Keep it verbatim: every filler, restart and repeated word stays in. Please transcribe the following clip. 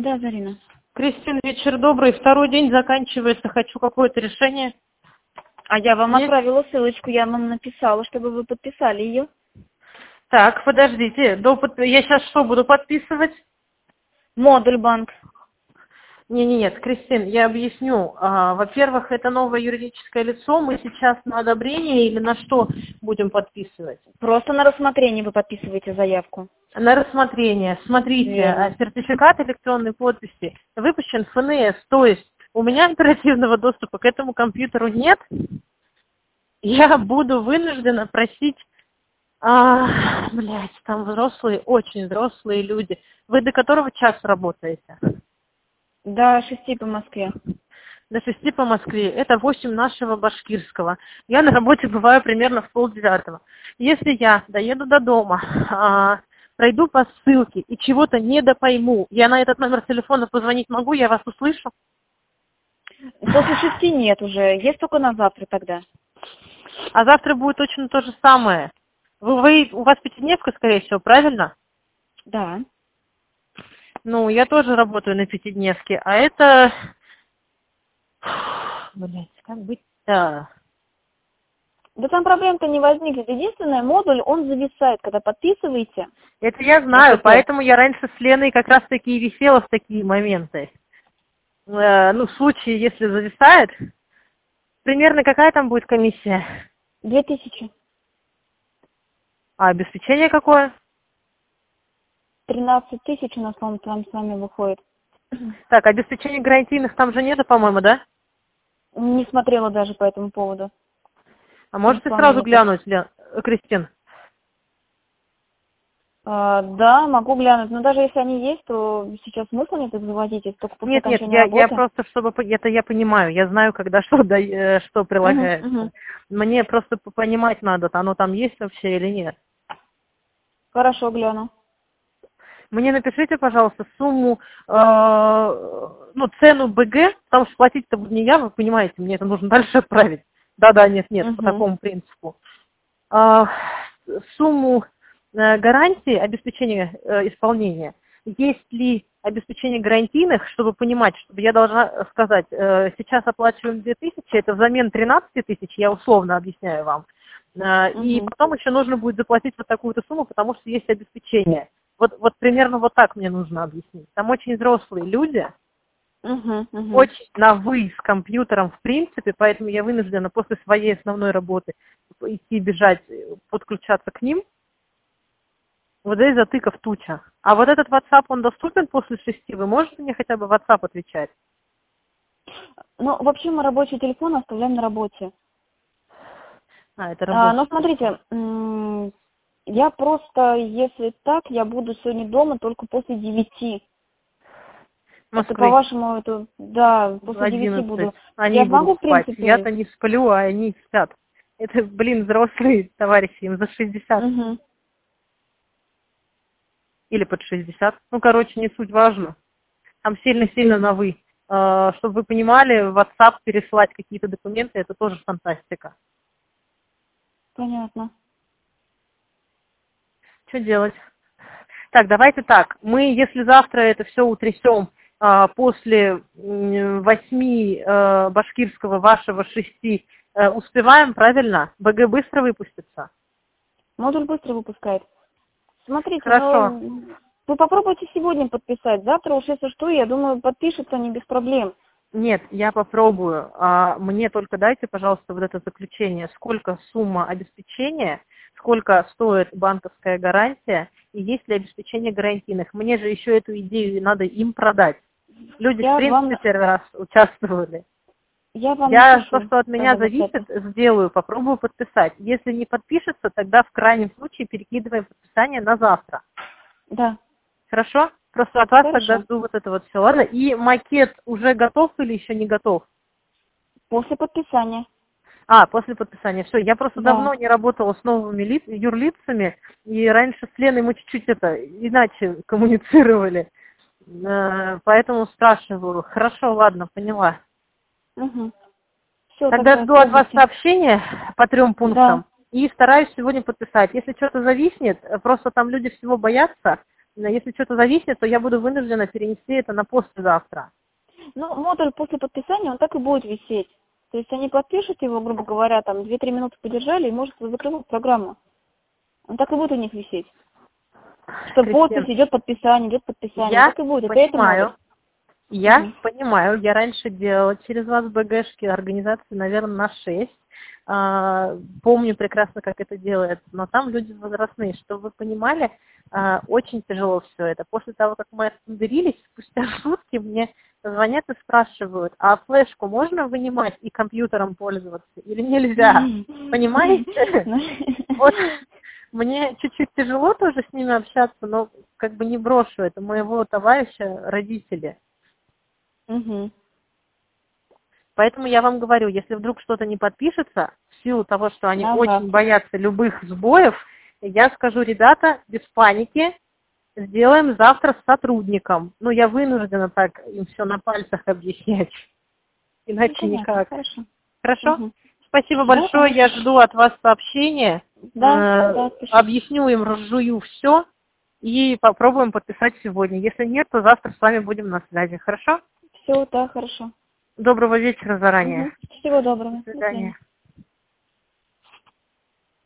Да, Зарина. Кристина, вечер добрый. Второй день заканчивается. Хочу какое-то решение. А я вам Нет? отправила ссылочку, я вам написала, чтобы вы подписали ее. Так, подождите. До под- Я сейчас что буду подписывать? Модуль банк. Не, не, нет, Кристин, я объясню. А, во-первых, это новое юридическое лицо. Мы сейчас на одобрение или на что будем подписывать? Просто на рассмотрение вы подписываете заявку. На рассмотрение. Смотрите, а, Верно. сертификат электронной подписи выпущен эф эн эс, то есть у меня оперативного доступа к этому компьютеру нет. Я буду вынуждена просить, а, блядь, там взрослые, очень взрослые люди. Вы до которого часа работаете? До шести по Москве. До шести по Москве. Это восемь нашего башкирского. Я на работе бываю примерно в полдевятого. Если я доеду до дома, а, пройду по ссылке и чего-то недопойму, я на этот номер телефона позвонить могу, я вас услышу? После шести нет уже, есть только на завтра тогда. А завтра будет точно то же самое. Вы, вы, у вас пятидневка, скорее всего, правильно? Да. Ну, я тоже работаю на пятидневке, а это... Блять, как быть-то? Да там проблем-то не возникнет. Единственное, модуль, он зависает, когда подписываете. Это я знаю, ОТП. поэтому я раньше с Леной как раз таки и висела в такие моменты. Э, ну, в случае, если зависает, примерно какая там будет комиссия? Две тысячи. А обеспечение какое? Тринадцать тысяч у нас, по-моему, там с вами выходит. Так, обеспечение гарантийных там же нету, по-моему, да? Не смотрела даже по этому поводу. А можете Там сразу нету. глянуть, Лен... Кристин? А, да, могу глянуть. Но даже если они есть, то сейчас смысла нет их заводить, если только после Нет, нет, окончания я, я работы. просто, чтобы... по- Это я понимаю, я знаю, когда что, да, э, что Мгм, прилагается. мгм. Мне просто п- понимать надо, оно там есть вообще или нет. Хорошо, гляну. Мне напишите, пожалуйста, сумму, э, ну, цену БГ, потому что платить-то буду не я, вы понимаете, мне это нужно дальше отправить. Да-да, нет-нет, по Мгм. такому принципу. А, сумму э, гарантии, обеспечения э, исполнения. Есть ли обеспечение гарантийных, чтобы понимать, чтобы я должна сказать, э, сейчас оплачиваем две тысячи, это взамен тринадцати тысяч, я условно объясняю вам. Э, и Мгм. потом еще нужно будет заплатить вот такую-то сумму, потому что есть обеспечение. Вот, вот примерно вот так мне нужно объяснить. Там очень взрослые люди, Мгм. Мгм. очень на «вы» с компьютером в принципе, поэтому я вынуждена после своей основной работы идти бежать, подключаться к ним. Вот здесь затыков туча. А вот этот WhatsApp, он доступен после шести? Вы можете мне хотя бы в WhatsApp отвечать? Ну, вообще мы рабочий телефон оставляем на работе. А, это А, рабочий но телефон. смотрите, м, я просто, если так, я буду сегодня дома только после девяти. Это Москвы. по-вашему, это, да, В после девяти буду. одиннадцать. Они Я будут могу, в спать. принципе. Я-то не сплю, а они спят. Это, блин, взрослые товарищи, им за шестьдесят. Мгм. Или под шестьдесят. Ну, короче, не суть важно. Там сильно-сильно на «вы». Э, Чтобы вы понимали, в WhatsApp переслать какие-то документы, это тоже фантастика. Понятно. Что делать? Так, давайте так. Мы, если завтра это все утрясем а, после м, восьми э, башкирского, вашего шести, э, успеваем, правильно? БГ быстро выпустится? Модуль быстро выпускает. Смотрите, Хорошо. ну, вы попробуйте сегодня подписать. Завтра уж, если что, я думаю, подпишется не без проблем. Нет, я попробую. А, мне только дайте, пожалуйста, вот это заключение. Сколько сумма обеспечения, сколько стоит банковская гарантия и есть ли обеспечение гарантийных. Мне же еще эту идею надо им продать. Люди, в Я вам, принципе, первый раз участвовали. я вам Я то, напишу что от меня тогда в зависит, WhatsApp. сделаю, попробую подписать. Если не подпишется, тогда в крайнем случае перекидываем подписание на завтра. Да, Хорошо? Просто от вас тогда хорошо. жду вот это вот все. Ладно? И макет уже готов или еще не готов? После подписания. А, после подписания. Все, я просто Да. давно не работала с новыми ли- юрлицами, и раньше с Леной мы чуть-чуть это иначе коммуницировали. Э, Поэтому спрашиваю. Хорошо, ладно, поняла. Угу. Все, Тогда тогда жду от вас пробуйте. сообщения по трем Да. пунктам и стараюсь сегодня подписать. Если что-то зависнет, э, просто там люди всего боятся, если что-то зависнет, то я буду вынуждена перенести это на послезавтра. Ну, модуль после подписания, он так и будет висеть. То есть они подпишут его, грубо говоря, там две-три минуты подержали, и может закрывать программу. Он так и будет у них висеть. Что Кристина, подпись, идет подписание, идет подписание. Я так и будет. понимаю. Это Я Мгм. понимаю, я раньше делала через вас БГшки организации, наверное, на шесть. А, помню прекрасно, как это делается, но там люди возрастные. Чтобы вы понимали, а, очень тяжело все это. После того, как мы остановились, спустя сутки мне звонят и спрашивают, а флешку можно вынимать и компьютером пользоваться или нельзя? Понимаете? Вот мне чуть-чуть тяжело тоже с ними общаться, но как бы не брошу, это моего товарища родители. Мгм. Поэтому я вам говорю, если вдруг что-то не подпишется, в силу того, что они Ага. очень боятся любых сбоев, я скажу, ребята, без паники, сделаем завтра с сотрудником. Ну, я вынуждена так им все на пальцах объяснять, Ну, иначе понятно, никак. хорошо. Хорошо? Мгм. Спасибо Да, большое, я конечно. жду от вас сообщения, Да, Э, да, спасибо. объясню им, разжую все и попробуем подписать сегодня. Если нет, то завтра с вами будем на связи. Хорошо? Все, да, хорошо. Доброго вечера заранее. Мгм. Всего доброго. До До свидания. свидания.